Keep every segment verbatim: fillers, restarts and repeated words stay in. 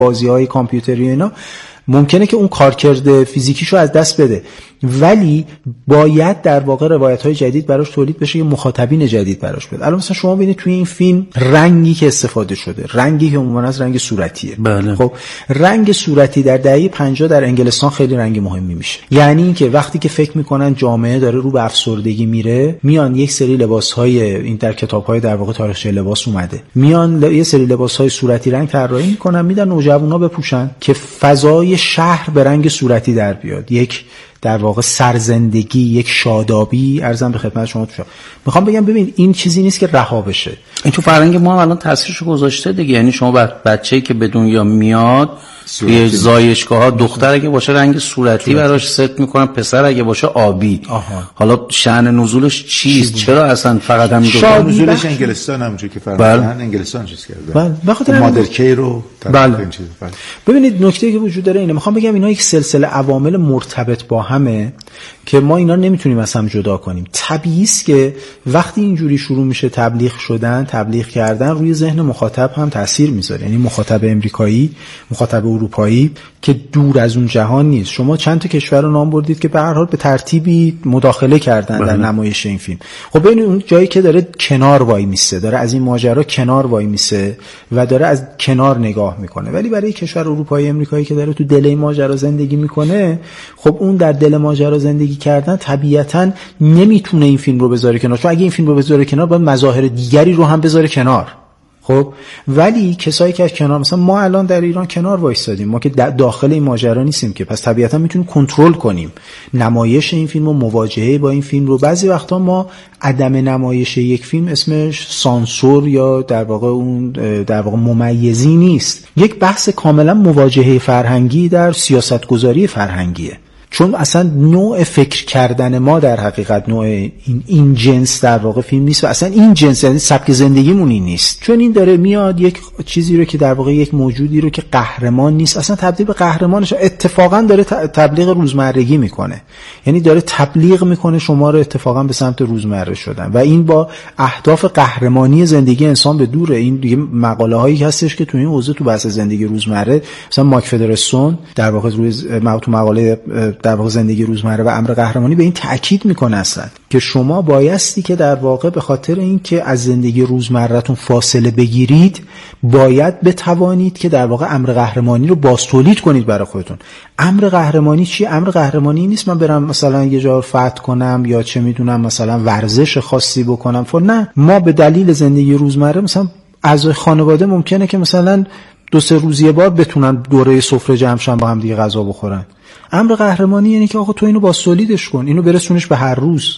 بازی‌های کامپیوتری اینا ممکنه که اون کارکرد فیزیکیشو از دست بده، ولی باید در واقع روایت‌های جدید براش تولید بشه، یه مخاطبین جدید براش بده. الان مثلا شما ببینید توی این فیلم رنگی که استفاده شده، رنگی که عموما از رنگ صورتیه. بله. خب رنگ صورتی در دهه پنجاه در انگلستان خیلی رنگ مهمی میشه. یعنی اینکه وقتی که فکر میکنن جامعه داره رو به افسردگی میره، میان یک سری لباس‌های این در کتاب‌های در واقع تاریخچه لباس اومده، میان یه سری لباس‌های صورتی رنگ طراحی میکنن، میدن نوجوانا بپوشن که فضای شهر به رنگ صورتی در بیاد، یک در واقع سرزندگی، یک شادابی. عرضم به خدمت شما تو میخوام بگم ببین این چیزی نیست که رها بشه، این تو فرهنگ ما هم الان تاثیرشو گذاشته دیگه. یعنی شما بچه‌ای که به دنیا میاد توی زایشگاه‌ها دختر اگه باشه رنگ صورتی براش ست میکنن، پسر اگه باشه آبی. آها. حالا شأن نزولش چیست؟ چرا اصلا فقط هم شأن نزولش انگلستان همونجوری که فرمودن انگلستان چیز کرده. بله بخاطر مادر کی رو بله. این چیز بله. ببینید نکته‌ای که وجود داره اینه، میخوام بگم اینا یک سلسله عوامل مرتبط با همه که ما اینا نمیتونیم از هم جدا کنیم. طبیعی است که وقتی اینجوری شروع میشه تبلیغ شدن، تبلیغ کردن، روی ذهن مخاطب هم تاثیر میذاره. یعنی مخاطب امریکایی، مخاطب اروپایی که دور از اون جهان نیست. شما چند تا کشور رو نام بردید که به هر حال به ترتیبی مداخله کردن بله. در نمایش این فیلم. خب ببین اون جایی که داره کنار وای میسه، داره از این ماجرا کنار وای میسه و داره از کنار نگاه میکنه، ولی برای کشور اروپایی امریکایی که داره تو دل این ماجرا زندگی میکنه، خب اون در دل ماجرا زندگی کردن طبیعتاً نمیتونه این فیلم رو بذاره کنار، چون اگه این فیلم رو بذاره کنار باید مظاهر دیگری رو هم بذاره کنار. خب ولی کسایی که از کنار، مثلا ما الان در ایران کنار وایسادیم، ما که داخل این ماجرا نیستیم که، پس طبیعتا میتونیم کنترل کنیم نمایش این فیلم و مواجهه با این فیلم رو. بعضی وقتا ما عدم نمایش یک فیلم اسمش سانسور یا در واقع اون در واقع ممیزی نیست، یک بحث کاملا مواجهه فرهنگی در سیاستگذاری فرهنگیه، چون اصلا نوع فکر کردن ما در حقیقت نوع این, این جنس در واقع فیلم نیست و اصلا این جنس یعنی سبک زندگیمون این نیست، چون این داره میاد یک چیزی رو که در واقع یک موجودی رو که قهرمان نیست اصلا تبدیل به قهرمانش، اتفاقا داره تبلیغ روزمرگی میکنه، یعنی داره تبلیغ میکنه شما رو اتفاقا به سمت روزمره شدن و این با اهداف قهرمانی زندگی انسان به دوره. این دیگه مقاله هایی هستش که تو این حوزه تو بحث زندگی روزمره مثلا ماک فدرسون در واقع روی تو مقاله در واقع زندگی روزمره و امر قهرمانی به این تأکید میکنه اصلا که شما بایستی که در واقع به خاطر این که از زندگی روزمره‌تون فاصله بگیرید باید بتوانید که در واقع امر قهرمانی رو بازتولید کنید برای خودتون. امر قهرمانی چی؟ امر قهرمانی نیست من برم مثلا یه جا رو فتح کنم یا چه میدونم مثلا ورزش خاصی بکنم فر نه، ما به دلیل زندگی روزمره مثلا اعضای خانواده ممکنه که مثلا دو سه روز یه بار بتونن دوره سفره جمع شن با هم دیگه غذا بخورن. امر قهرمانی یعنی که آقا تو اینو بازتولیدش کن، اینو برسونش به هر روز،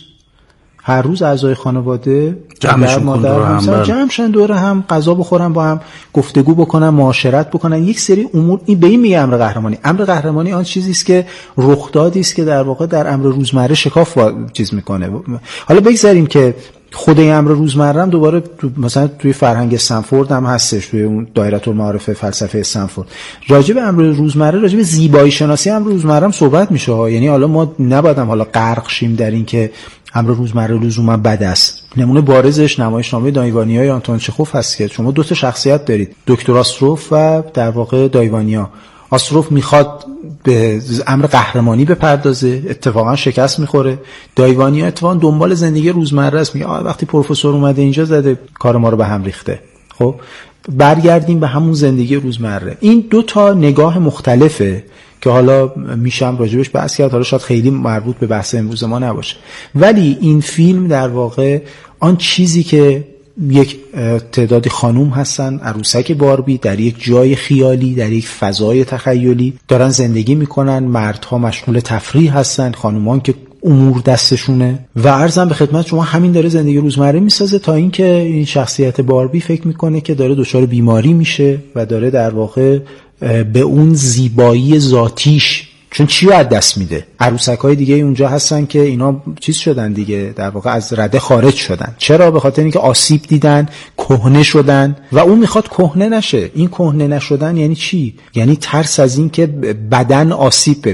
هر روز اعضای خانواده جمعشون کن دور هم جمع شن دور هم غذا بخورن، با هم گفتگو بکنن، معاشرت بکنن، یک سری امور. این به این میگه امر قهرمانی. امر قهرمانی آن چیزی است که رخدادی است که در واقع در امر روزمره شکاف چیز میکنه. حالا بگذاریم که خود این امر روزمره هم دوباره تو مثلا توی فرهنگ استنفورد هم هستش، توی اون دایره المعارف فلسفه استنفورد راجع به امر روزمره، راجع به زیبایی شناسی امر روزمره هم صحبت میشه ها. یعنی حالا ما نبایدم حالا غرق شیم در این که امر روزمره لزوما بد است. نمونه بارزش نمایشنامه دایوانیای آنتون چخوف هست که شما دو تا شخصیت دارید، دکتر آستروف و در واقع دایوانیا. آستروف میخواد به امر قهرمانی بپردازه، اتفاقا شکست میخوره. دایوانیا اتفاقا دنبال زندگی روزمره است، میگه وقتی پروفسور اومده اینجا زده کار ما رو به هم ریخته. خب برگردیم به همون زندگی روزمره. این دو تا نگاه مختلفه که حالا میشم راجبش بحث کرد، حالا شاید خیلی مربوط به بحث امروز ما نباشه، ولی این فیلم در واقع آن چیزی که یک تعدادی خانوم هستن عروسک باربی در یک جای خیالی، در یک فضای تخیلی دارن زندگی میکنن، مردها مشغول تفریح هستن، خانومان که امور دستشونه و عرضم به خدمت شما همین داره زندگی روزمره میسازه تا اینکه این شخصیت باربی فکر میکنه که داره دچار بیماری میشه و داره در واقع به اون زیبایی ذاتیش، چون چی رو از دست میده. عروسک‌های دیگه اونجا هستن که اینا چیز شدن دیگه، در واقع از رده خارج شدن. چرا؟ به خاطر اینکه آسیب دیدن، کهنه شدن و اون میخواد کهنه نشه. این کهنه نشدن یعنی چی؟ یعنی ترس از این که بدن آسیب ببینه.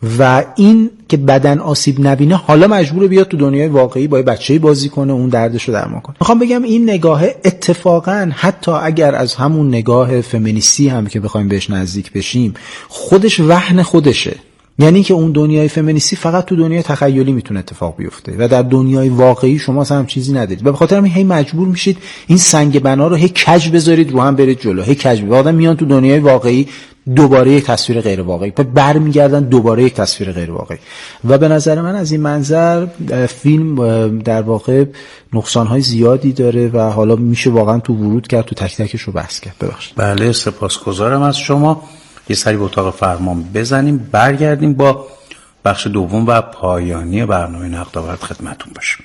و این که بدن آسیب نبینه حالا مجبوره بیاد تو دنیای واقعی با بچه‌ای بازی کنه، اون دردشو درمان کنه. میخوام بگم این نگاه اتفاقا حتی اگر از همون نگاه فمینیستی هم که بخوایم بهش نزدیک بشیم، خودش وهن خودشه. یعنی که اون دنیای فمینیستی فقط تو دنیای تخیلی میتونه اتفاق بیفته و در دنیای واقعی شما اصلا هم چیزی ندارید و به خاطر همین هی مجبور میشید این سنگ بنا رو هی کج بذارید رو هم برید جلو، هی کج. آدم میان تو دنیای واقعی دوباره یک تصویر غیر واقعی، بعد برمیگردن دوباره یک تصویر غیر واقعی. و به نظر من از این منظر فیلم در واقع نقصان‌های زیادی داره و حالا میشه واقعا تو ورود کرد، تو تک تکش رو بحث کرد. ببخشید. بله، سپاسگزارم از شما. یه سری به اتاق فرمان بزنیم، برگردیم با بخش دوم و پایانی برنامه نقد آورد خدمتتون باشیم.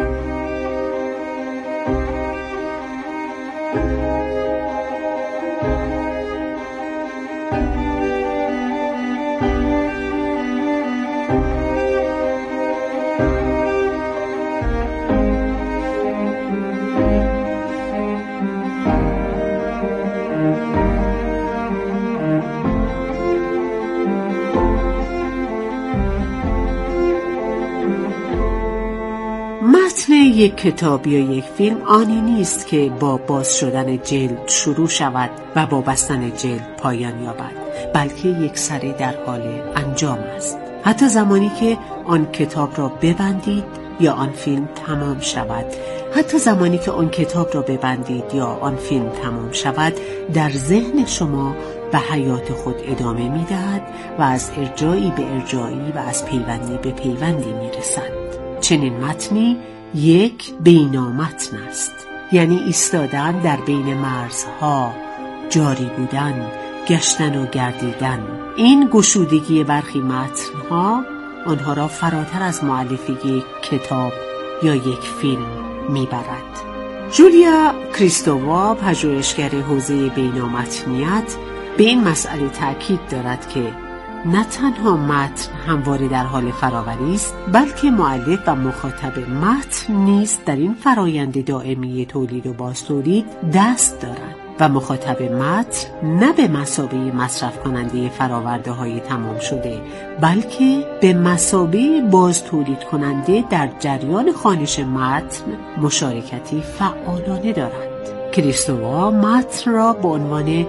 یک کتاب یا یک فیلم آنی نیست که با باز شدن جلد شروع شود و با بستن جلد پایان یابد، بلکه یک سری در حال انجام است. حتی زمانی که آن کتاب را ببندید یا آن فیلم تمام شود، حتی زمانی که آن کتاب را ببندید یا آن فیلم تمام شود، در ذهن شما به حیات خود ادامه می‌دهد و از ارجایی به ارجایی و از پیوندی به پیوندی می‌رسد. چنین متنی یک بینامتن است، یعنی ایستادن در بین مرزها، جاری بودن، گشتن و گردیدن. این گشودگی برخی متنها آنها را فراتر از مؤلفی یک کتاب یا یک فیلم میبرد. جولیا کریستووا، پژوهشگر حوزه بینامتنیت، به این مسئله تأکید دارد که نه تنها متن همواره در حال فراوری است، بلکه مؤلف و مخاطب متن نیز در این فرایند دائمی تولید و بازتولید دست دارند و مخاطب متن نه به مثابه مصرف کننده فراورده های تمام شده، بلکه به مثابه بازتولید کننده در جریان خوانش متن مشارکتی فعالانه دارند. کریستووا متن را به عنوان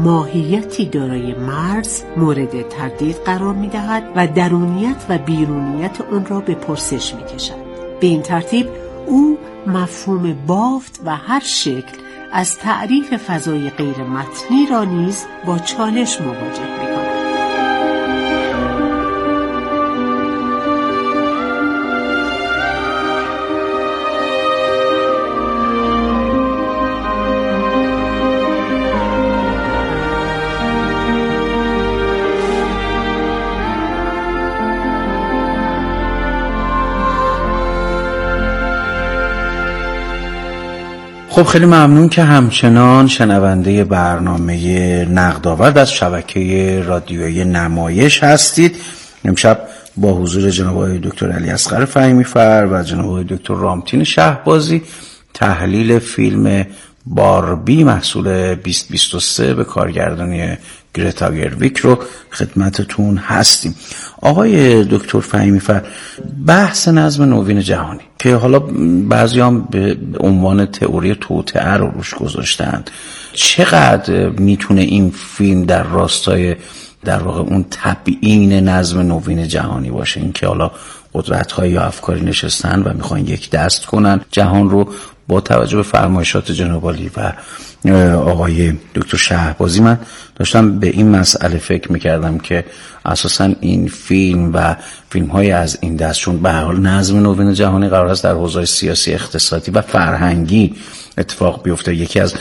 ماهیتی دارای مرز مورد تردید قرار می‌دهد و درونیت و بیرونیت آن را به پرسش می‌کشد. به این ترتیب او مفهوم بافت و هر شکل از تعریف فضای غیر متنی را نیز با چالش مواجه می‌کند. خب خیلی ممنون که همچنان شنونده برنامه نقد آورد از شبکه رادیویی نمایش هستید. امشب با حضور جناب آقای دکتر علی اصغر فهیمی‌فر و جناب آقای دکتر رامتین شهبازی تحلیل فیلم باربی محصول بیست بیست و سه به کارگردانی گرتا گرویک رو خدمتتون هستیم. آقای دکتر فهیمی‌فر، بحث نظم نوین جهانی که حالا بعضی هم به عنوان تئوری توطئه رو روش گذاشتند، چقدر میتونه این فیلم در راستای در واقع اون تبیین نظم نوین جهانی باشه؟ این که حالا قدرت‌های یا افکاری نشستن و میخوان یک دست کنن جهان رو، با توجه به فرمایشات جناب عالی و آقای دکتر شهبازی من داشتم به این مسئله فکر میکردم که اساساً این فیلم و فیلم‌های از این دست، چون به هر حال نظم نوین جهانی قرار است در حوزه سیاسی، اقتصادی و فرهنگی اتفاق بیفته، یکی از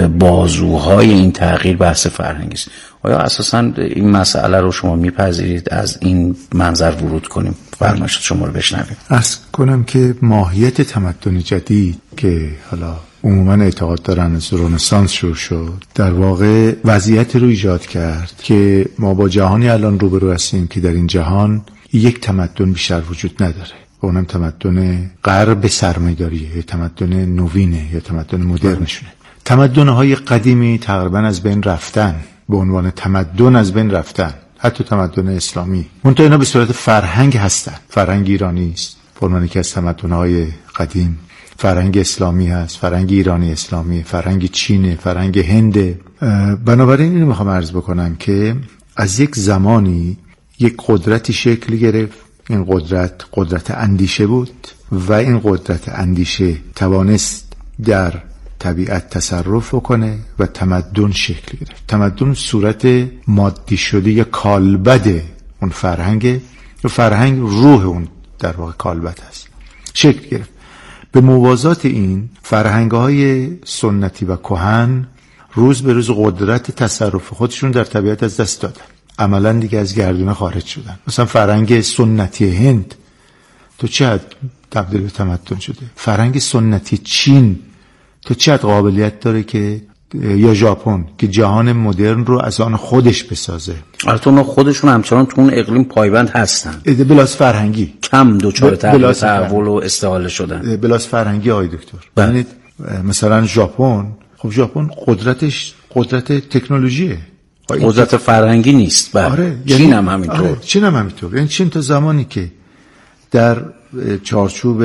بازوهای این تغییر بحث فرهنگی است. آیا اساساً این مسئله رو شما میپذیرید از این منظر ورود کنیم؟ فرمایشات شما رو بشنویم. عرض کنم که ماهیت تمدن جدید که حالا عموما اعتقاد دارن از رنسانس شروع شد، در واقع وضعیت رو ایجاد کرد که ما با جهانی الان روبرو هستیم که در این جهان یک تمدن بیشتر وجود نداره، اونم تمدن غرب سرمایه‌داریه یا تمدن نوینه یا تمدن مدرنشونه. تمدن‌های قدیمی تقریبا از بین رفتن، به عنوان تمدن از بین رفتن. حتی تمدن اسلامی. منتها اینا به صورت فرهنگ هستن. فرهنگ ایرانی است، فرمان که از تمدن‌های قدیم. فرهنگ اسلامی هست، فرهنگ ایرانی اسلامی، فرهنگ چینه، فرهنگ هنده. بنابراین اینو میخوام عرض بکنم که از یک زمانی یک قدرتی شکل گرفت. این قدرت قدرت اندیشه بود و این قدرت اندیشه توانست در طبیعت تصرف کنه و تمدن شکل گرفت. تمدن صورت مادی شده یا کالبد اون فرهنگ و فرهنگ روح اون در واقع کالبد هست، شکل گرفت. به موازات این فرهنگ‌های سنتی و کهن روز به روز قدرت تصرف خودشون در طبیعت از دست دادن، عملا دیگه از گردونه خارج شدن. مثلا فرهنگ سنتی هند تو چقدر تبدیل به تمدن شده، فرهنگ سنتی چین تو چقدر قابلیت داره که، یا ژاپن که جهان مدرن رو از آن خودش بسازه. البته اونا خودشون همچنان تو اون اقلیم پایبند هستن، بلاس فرهنگی کم دوچار تحول و استحاله شدن. بلاس فرهنگی آقای دکتر ببینید مثلا ژاپن، خب ژاپن قدرتش قدرت تکنولوژیه، قدرت فرهنگی نیست. آره، چین یعنی هم همینطور. آره، چین هم همینطور. یعنی چین تا زمانی که در چارچوب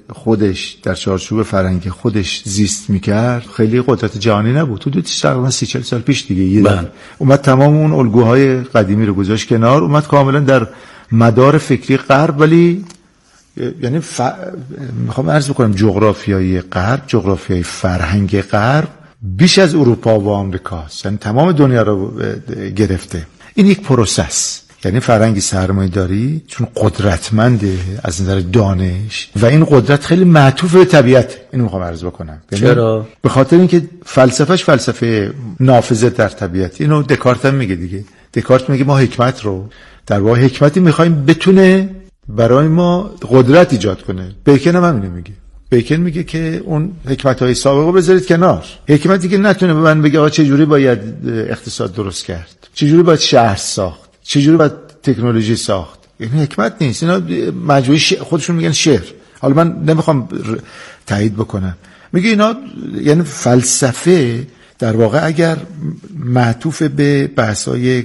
خودش، در چارچوب فرهنگی خودش زیست میکرد، خیلی قدرت جهانی نبود. حدود تقریبا سی چهل سال پیش دیگه یه اومد تمام اون الگوهای قدیمی رو گذاشت کنار، اومد کاملا در مدار فکری غرب. ولی یعنی ف... میخوام عرض بکنم جغرافیای غرب، جغرافیای فرهنگ غرب بیش از اروپا و آمریکاست، یعنی تمام دنیا رو گرفته. این یک پروسس، یعنی فرهنگ سرمایه‌داری چون قدرتمنده از نظر دانش و این قدرت خیلی معطوف به طبیعت. اینو میخوام عرض بکنم. چرا؟ به خاطر اینکه فلسفهش فلسفه نافذه در طبیعت. اینو دکارت هم میگه دیگه. دکارت میگه ما حکمت رو در واقع حکمتی میخوایم بتونه برای ما قدرت ایجاد کنه. بیکن هم همینو میگه. بیکن میگه که اون حکمت‌های سابقه بذارید کنار. حکمتی که نتونه به من بگه آقا چه جوری باید اقتصاد درست کرد، چه جوری باید شهر ساخت، چه جوری باید تکنولوژی ساخت، این حکمت نیست. اینا مجموعه ش... خودشون میگن شعر. حالا من نمیخوام تایید بکنم. میگه اینا یعنی فلسفه در واقع اگر معطوف به بحث‌های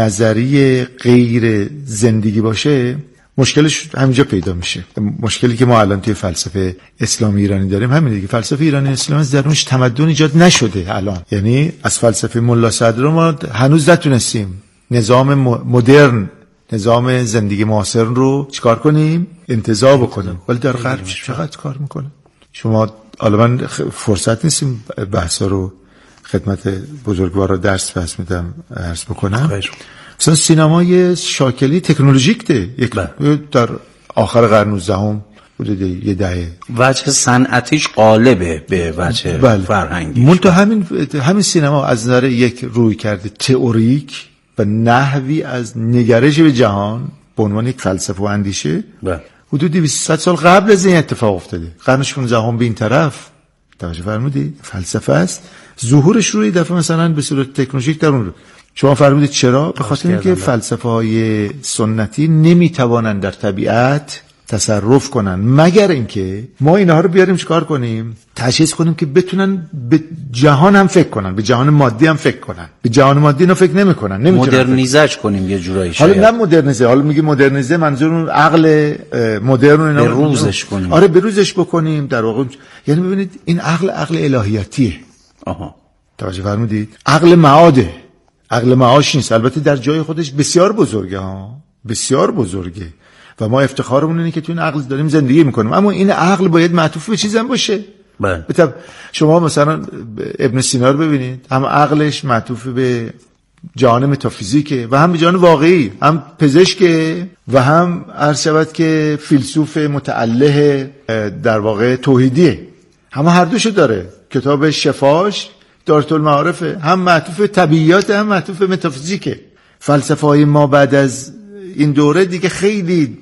نظری غیر زندگی باشه، مشکلش همینجا پیدا میشه. مشکلی که ما الان توی فلسفه اسلامی ایرانی داریم همینه دیگه. فلسفه ایرانی اسلامی درونش تمدن ایجاد نشده الان. یعنی از فلسفه ملا صدر ما هنوز نتونستیم نظام مدرن، نظام زندگی معاصر رو چیکار کنیم؟ انتزاع بکنیم. ولی در غرب چقدر کار میکنه؟ شما حالا من فرصت نیستیم بحثا رو خدمت بزرگوارا درس پس میدم عرض بکنم. خیلی. مثلا سینمای شاکلی تکنولوژیک ده یک در آخر قرن نوزدهم بوده، یه دهه وجه صنعتیش غالبه به وجه بله. فرهنگی. منتها همین همین سینما از نظر یک روی کرده تئوریک و نحوی از نگرش به جهان به عنوان یک فلسفه و اندیشه بله. حدود دویست سال قبل از این اتفاق افتاده. قرن شانزدهم به این طرف توجه فرمودید فلسفه است. ظهورش روی دفعه مثلا به صورت تکنولوژیک در اون رو شما فرمودید چرا؟ به خاطر اینکه فلسفه های سنتی نمیتوانند در طبیعت تصرف کنن مگر اینکه ما اینها رو بیاریم چیکار کنیم؟ تشخیص کنیم که بتونن به جهان هم فکر کنن، به جهان مادی هم فکر کنن. به جهان مادی اینا فکر نمیکنن، نمیتونن. مدرنیزهش کنیم یه جورایی. حالا نه مدرنیزه، حالا میگی مدرنیزه منظور اون عقل مدرن اینا به روزش کنیم. آره به روزش بکنیم در واقع. یعنی ببینید این عقل عقل الهیاتیه. آها. توجه فرمودید؟ عقل معاده. عقل معاش نیست. البته در جای خودش بسیار بزرگه ها، بسیار بزرگه و ما افتخارمون اینه که تو این عقل داریم زندگی میکنیم. اما این عقل باید معطوف به چیزی هم باشه. بله. شما مثلا ابن سینا رو ببینید، هم عقلش معطوف به جهان متافیزیکه و هم به جهان واقعی، هم پزشکه و هم عرض شود که فیلسوف متعله در واقع توحیدیه. همه هر دوشو داره. کتاب شفاش دارت المعارفه، هم معطوف طبیعیات هم معطوف متافیزیکه. فلسفه های ما بعد از این دوره دیگه خیلی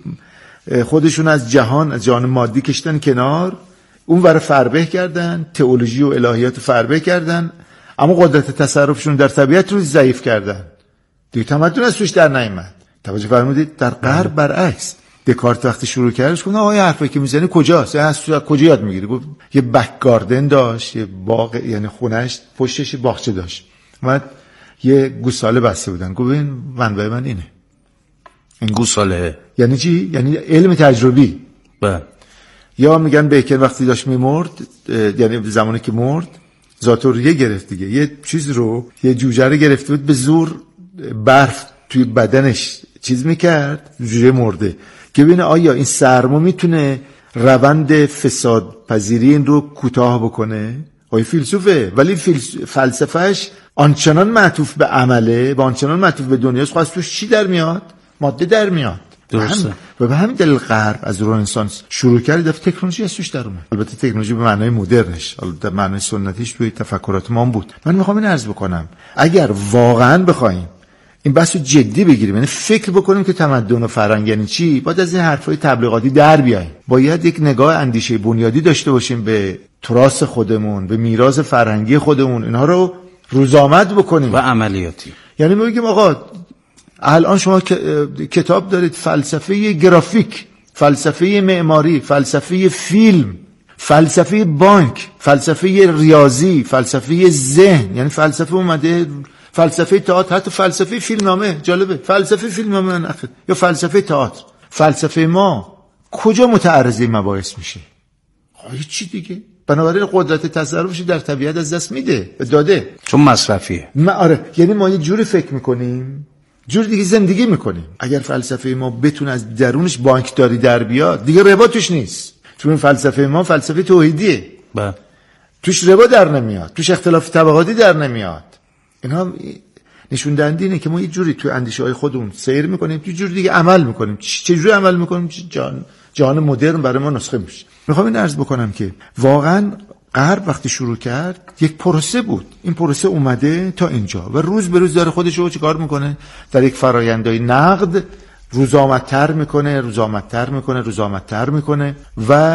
خودشون از جهان، از جهان مادی کشتن کنار، اون ور فربه کردن، تئولوژی و الهیات فربه کردن، اما قدرت تصرفشون در طبیعت رو ضعیف کردن. دیگه تمدن از توش در نیامد. توجه فرمودید؟ در غرب برعکس. دکارت وقتی شروع کردش گفت آقا حرفی که میزنی کجاست؟ یعنی از کجا یاد میگیری؟ گفت یه بک گاردن داشت، یه باغ، یعنی خونش پشتش باغچه داشت. من یه گوساله بسته بودن، گفت این منبع من اینه. این گوساله یعنی چی؟ یعنی علم تجربی. بله. یا میگن بیکن وقتی داشت میمرد، یعنی زمانی که مرد ذاتوریه گرفت دیگه، یه چیز رو، یه جوجه رو گرفته بود به زور برف توی بدنش چیز میکرد، جوجه مرده، که ببینه آیا این سرما میتونه روند فساد پذیری این رو کوتاه بکنه. آیا فیلسوفه، ولی فلسفهش آنچنان معطوف به عمله و آنچنان معطوف به دنیاست، خواست توش چی در میاد؟ ماده در میاد. درسته. و به همین دلیل غرب از رنسانس شروع کرد دفعه تکنولوژی از توش در اومد. البته تکنولوژی به معنای مدرنش، البته معنای سنتیش توی تفکرات ما بود. من میخوام این عرض بکنم اگر واقعا بخوایم این بحثو جدی بگیریم، یعنی فکر بکنیم که تمدن و فرهنگ یعنی چی، باید از این حرفای تبلیغاتی در بیاییم. باید یک نگاه اندیشه بنیادی داشته باشیم به تراث خودمون، به میراث فرهنگی خودمون، اینها رو روزآمد بکنیم و عملیاتی. یعنی میگیم آقا الان شما کتاب دارید فلسفه گرافیک، فلسفه معماری، فلسفه فیلم، فلسفه بانک، فلسفه ریاضی، فلسفه ذهن، یعنی فلسفه اومده، فلسفه تئاتر، حتی فلسفه فیلمنامه. جالبه فلسفه فیلمنامه نخیر یا فلسفه تئاتر. فلسفه ما کجا متعرض این مباحث میشه؟ هیچ چی دیگه. بنابراین قدرت تصرفش در طبیعت از دست میده، داده، چون مصرفیه. ما آره، یعنی ما یه جوری فکر میکنیم، جور دیگه زندگی میکنیم. اگر فلسفه ما بتونه از درونش بانکداری در بیاد، دیگه ربا توش نیست. چون فلسفه ما فلسفه توحیدیه. بله. توش ربا در نمیاد، توش اختلاف طبقاتی در نمیاد. اینها نشون دهنده اینه که ما یه جوری توی اندیشه‌های خودمون سیر میکنیم، یه جوری دیگه عمل میکنیم. چه جوری عمل میکنیم؟ جان جهان مدرن برای ما نسخه میشه. میخوام این عرض بکنم که واقعا غرب وقتی شروع کرد یک پروسه بود. این پروسه اومده تا اینجا و روز به روز داره خودش رو چیکار میکنه؟ در یک فرآیندهای نقد روزآمدتر میکنه، روزآمدتر میکنه، روزآمدتر میکنه و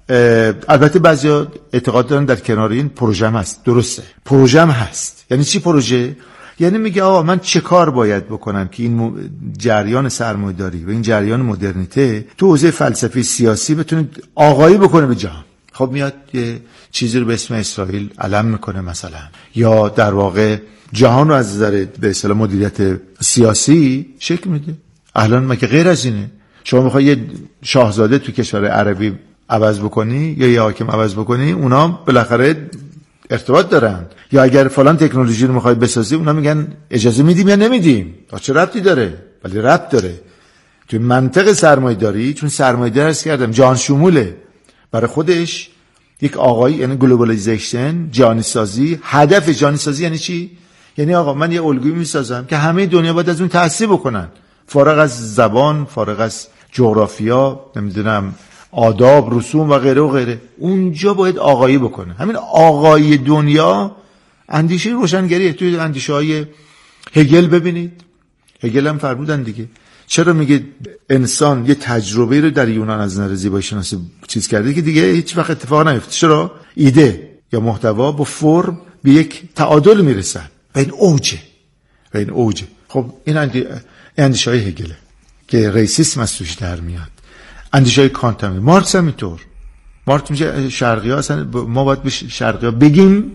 البته بعضیا اعتقاد دارن در کنار این پروژه هم هست. درسته، پروژه هم هست. یعنی چی پروژه؟ یعنی میگه آقا من چه کار باید بکنم که این جریان سرمایه‌داری و این جریان مدرنیته تو حوزه فلسفی سیاسی بتونه آغایی بکنه به جهان. خب میاد یه چیزی رو به اسم اسرائیل علم میکنه مثلا، یا در واقع جهان رو از نظر به اصطلاح مدیریت سیاسی شکل میده. الان مگه غیر از اینه؟ شما میخوای یه شاهزاده تو کشور عربی عوض بکنی یا یه حاکم عوض بکنی، اونا بالاخره ارتباط دارن. یا اگر فلان تکنولوژی رو میخوای بسازی، اونا میگن اجازه میدیم یا نمیدیم. چه ربطی داره؟ ولی ربط داره. تو منطق سرمایه‌داری، چون سرمایه‌داری عرض کردم جهان شموله، برای خودش یک آقایی، یعنی گلوبالیزیشن، جهانی سازی. هدف جهانی سازی یعنی چی؟ یعنی آقا من یه الگویی میسازم که همه دنیا باید از اون تأثیر بکنن، فارغ از زبان، فارغ از جغرافیا، نمیدونم آداب، رسوم و غیره و غیره. اونجا باید آقایی بکنه. همین آقایی دنیا اندیشه روشنگریه. توی اندیشه های هگل ببینید، هگل هم فرمودن دیگه، چرا میگه انسان یه تجربه رو در یونان از نظر زیبایی شناسی چیز کرده که دیگه هیچ وقت اتفاق نیفته. چرا؟ ایده یا محتوا با فرم به یک تعادل میرسن و این اوجه و این اوجه. خب این اندیشه های هگله که ریسیسم از توش در میاد. اندیشه های کانت هم، مارکس هم اینطور. مارکس میگه شرقی ها اصلا ما باید به شرقی ها بگیم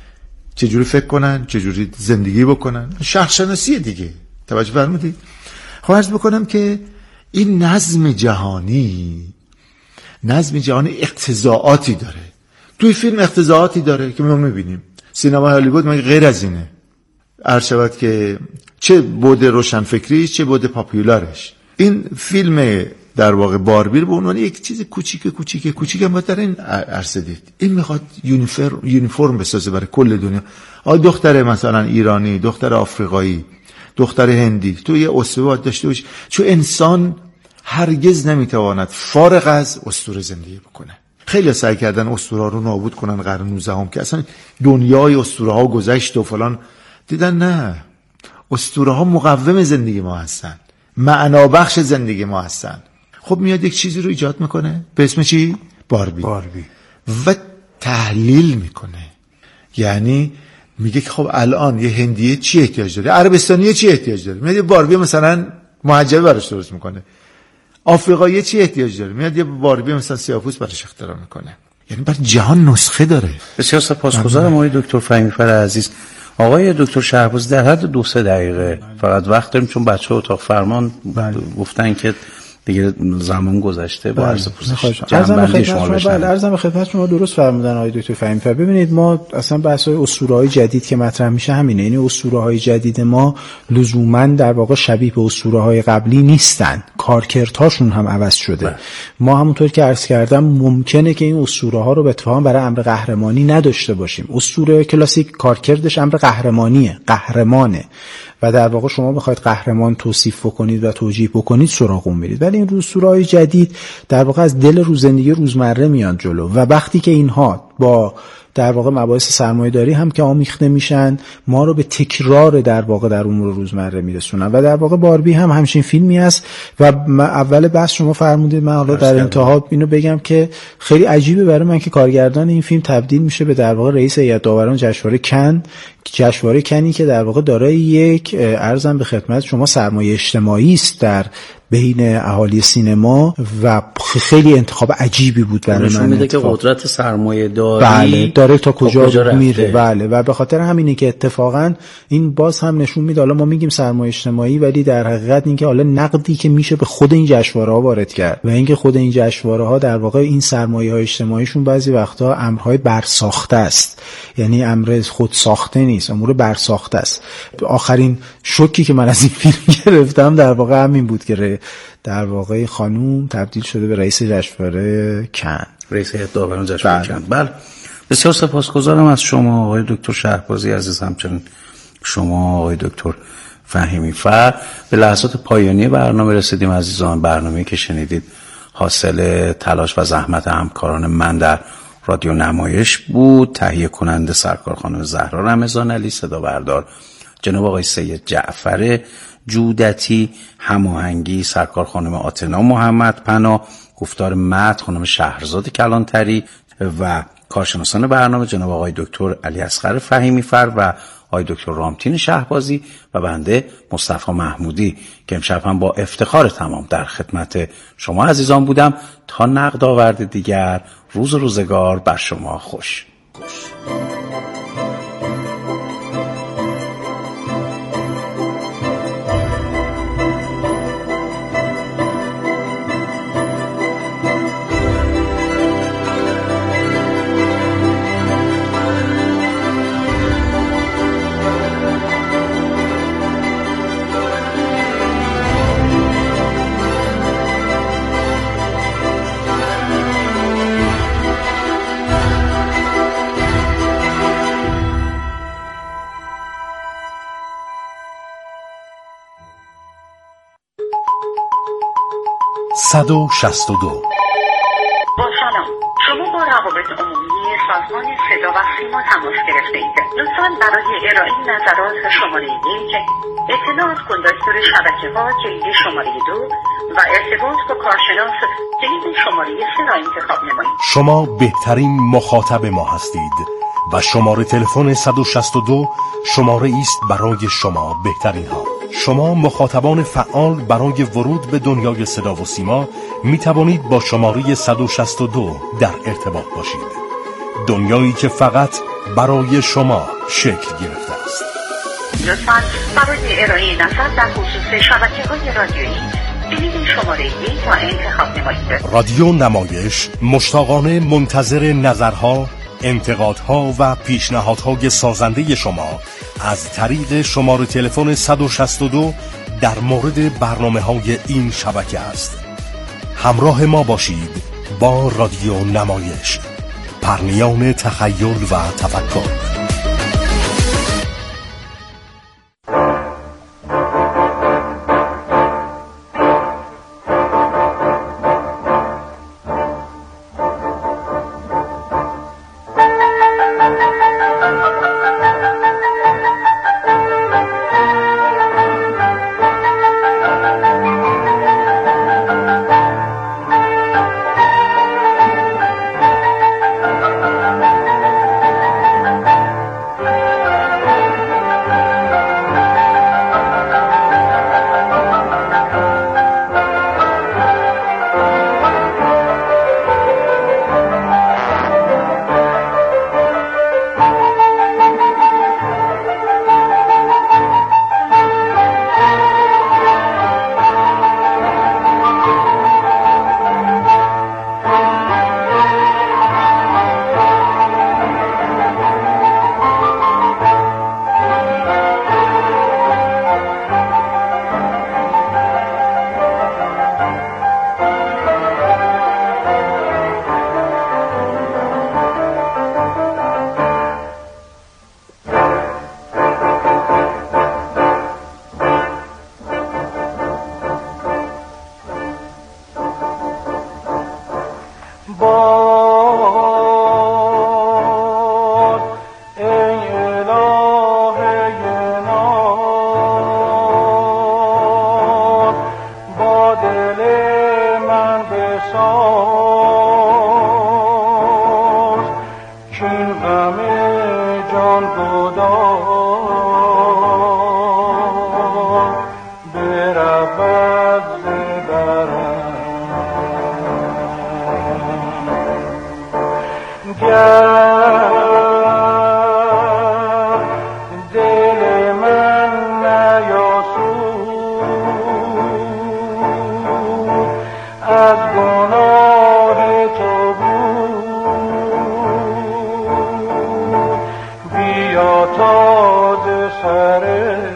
چجوری فکر کنن، چجوری زندگی بکنن. شخص شناسیه دیگه. توجه فرمودید؟ خواهد بکنم که این نظم جهانی، نظم جهانی اقتضاعاتی داره. توی فیلم اقتضاعاتی داره که ما میبینیم. سینما هالیوود مگه غیر از اینه؟ عرض شود که چه بود روشنفکری، چه بود پاپولارش. این فیلم در واقع باربی رو به عنوان یک چیز کوچیک کوچیک کوچیک هم باید در این عرصه دید. این میخواد یونیفرم یونیفرم بسازه برای کل دنیا. آ دختر مثلا ایرانی، دختر آفریقایی، دختر هندی تو یه اسطوره داشته باشه، چون انسان هرگز نمیتواند فارغ از اسطوره زندگی بکنه. خیلی سعی کردن اسطوره رو نابود کنن قرن نوزدهم که اصلا دنیای اسطوره ها گذشت و فلان. دیدن نه، اسطوره ها مقوم زندگی ما هستن، معنا بخش زندگی ما هستن. خب میاد یک چیزی رو ایجاد میکنه به اسم چی؟ باربی. باربی و تحلیل میکنه. یعنی میگه که خب الان یه هندیه چی احتیاج داره، عربستانی چی احتیاج داره، میاد یه باربی مثلا محجبه براش درست میکنه. آفریقایی چی احتیاج داره، میاد یه باربی مثلا سیاه‌پوست براش اختراع میکنه. یعنی بر جهان نسخه داره. بسیار سپاسگزارم آقای دکتر فهیمی‌فر عزیز. آقای دکتر شهبازی در حد دو سه دقیقه فقط وقت داریم، چون بچه اتاق فرمان بله. گفتن که دیگه زمان گذشته با عرض پوزش. ارزم خدمت شما بله ارزم خدمت شما درست فرمودن آقای دکتر فهیمی فر. ببینید ما اصلا بحث‌های اسطوره‌های جدید که مطرح میشه همینه، یعنی اسطوره‌های جدید ما لزوماً در واقع شبیه به اسطوره‌های قبلی نیستن، کارکردهاشون هم عوض شده. بله. ما همونطور که عرض کردم ممکنه که این اسطوره‌ها رو به اتفاق برای امر قهرمانی نداشته باشیم. اسطوره کلاسیک کارکردش امر قهرمانیه، قهرمانه و در واقع شما بخواید قهرمان توصیف بکنید و توجیه بکنید سراغ اون میرید. ولی این اسطوره‌های جدید در واقع از دل روز زندگی روزمره میاد جلو و وقتی که اینها با در واقع مباحث سرمایه‌داری هم که آمیخته میشن ما رو به تکرار در واقع در امور روزمره میرسونن و در واقع باربی هم همچین فیلمی است و اول بحث شما فرمودید، من حالا در انتها اینو بگم که خیلی عجیبه برای من که کارگردان این فیلم تبدیل میشه به در واقع رئیس هیئت داوران جشنواره کن، جشنواره کنی که در واقع دارای یک ارزم به خدمت شما سرمایه اجتماعی است در بین اهالی سینما و خیلی انتخاب عجیبی بود برای من. نشون میده که قدرت سرمایه داری بله داره تا کجا, کجا میره. بله و به خاطر همینه که اتفاقا این باز هم نشون میده، حالا ما میگیم سرمایه اجتماعی ولی در حقیقت این که حالا نقدی که میشه به خود این جشنواره ها وارد کرد و اینکه خود این جشنواره ها در واقع این سرمایه های اجتماعیشون بعضی وقتا امرهای برساخته است، یعنی امر خود ساخته نیست، امور برساخته است. آخرین شوکی که من از این فیلم گرفتم در واقع همین بود که در واقع خانوم تبدیل شده به رئیس جشنواره کن، رئیس هیئت داوران جشنواره کن. بله بسیار سپاسگزارم از شما آقای دکتر شهبازی عزیز، همچنین شما آقای دکتر فهیمی فر. به لحظات پایانی برنامه رسیدیم عزیزان. برنامه‌ای که شنیدید حاصل تلاش و زحمت همکاران من در رادیو نمایش بود. تهیه کننده سرکار خانم زهرا رمضان علی، صدا بردار جناب آقای سید جعفر جودتی، هماهنگی سرکار خانم آتنا محمد پناه، گفتار متن خانم شهرزاد کلانتری و کارشناسان برنامه جناب آقای دکتر علی اصغر فهیمی فر و آقای دکتر رامتین شهبازی و بنده مصطفی محمودی که امشب هم با افتخار تمام در خدمت شما عزیزان بودم. تا نقد آورد دیگر، روز و روزگار بر شما خوش. صد و شصت و دو. با سلام، شما با روابط عمومی سازمان صدا و سیما تماس گرفته اید. لطفاً برای ارائه نظرات شماره یک، اطلاعات کندکتور شبکه ها کلید شماره دو و ارتباط با کارشناس کلید شماره سه را انتخاب نمایید. شما بهترین مخاطب ما هستید و شماره تلفن صد و شصت و دو شماره است برای شما بهترین ها. شما مخاطبان فعال برای ورود به دنیای صدا و سیما می توانید با شماره صد و شصت و دو در ارتباط باشید. دنیایی که فقط برای شما شکل گرفته است. لطفاً برای ارائه نظر در خصوص شبکه‌های رادیویی کلید شماره یک را انتخاب نمایید. رادیو نمایش مشتاقانه منتظر نظرها، انتقادها و پیشنهادهای سازنده شما از طریق شماره تلفن صد و شصت و دو در مورد برنامه‌های این شبکه است. همراه ما باشید با رادیو نمایش، پرنیان تخیل و تفکر. برود زبرم گر دل من نیاسود از گناه تو بود بیا تازه سر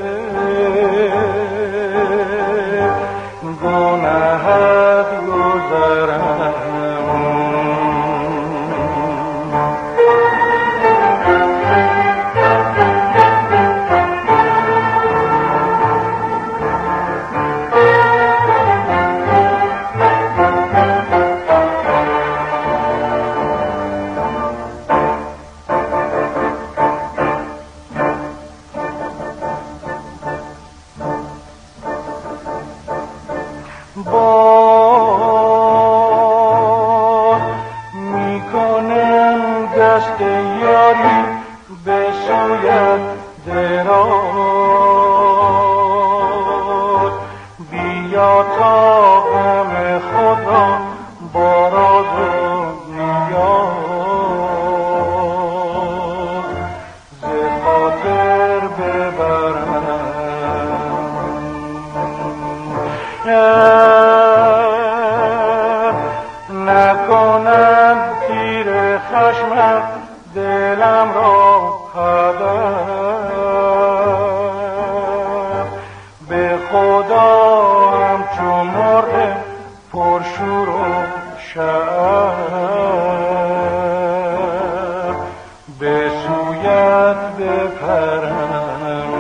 گناهت گذرم باز میکنم دست یاری به سویت دراز بیا تا غم خود را با راز و نیاز ز خاطر ببرم نکنم تیر خشمت دلم را هدف به خدا همچو مرغ پرشور و شعف به سویت بپرم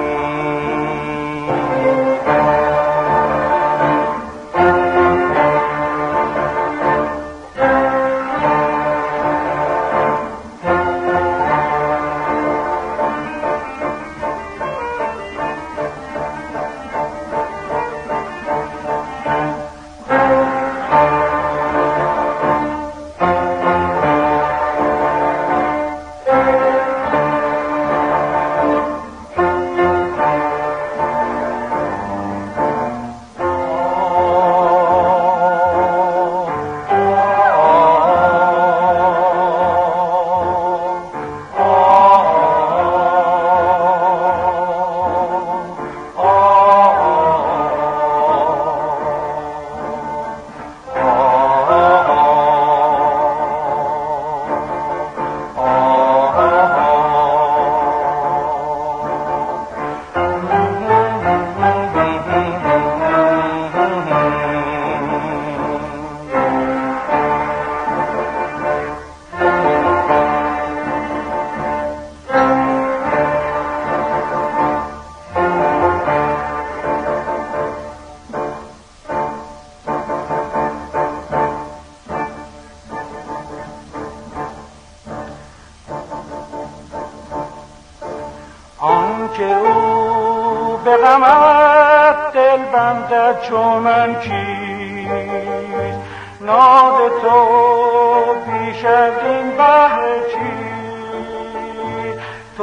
آنکه او به غمت دل بندد چون من کیست ناد تو پیش از این بهر چیست تو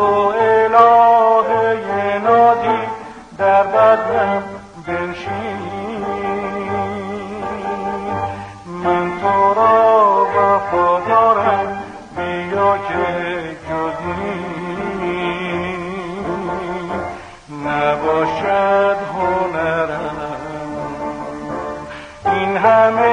الهه نادی در بدنم بنشین من تو را وفادارم بیا که جز نباشد هنرم این همه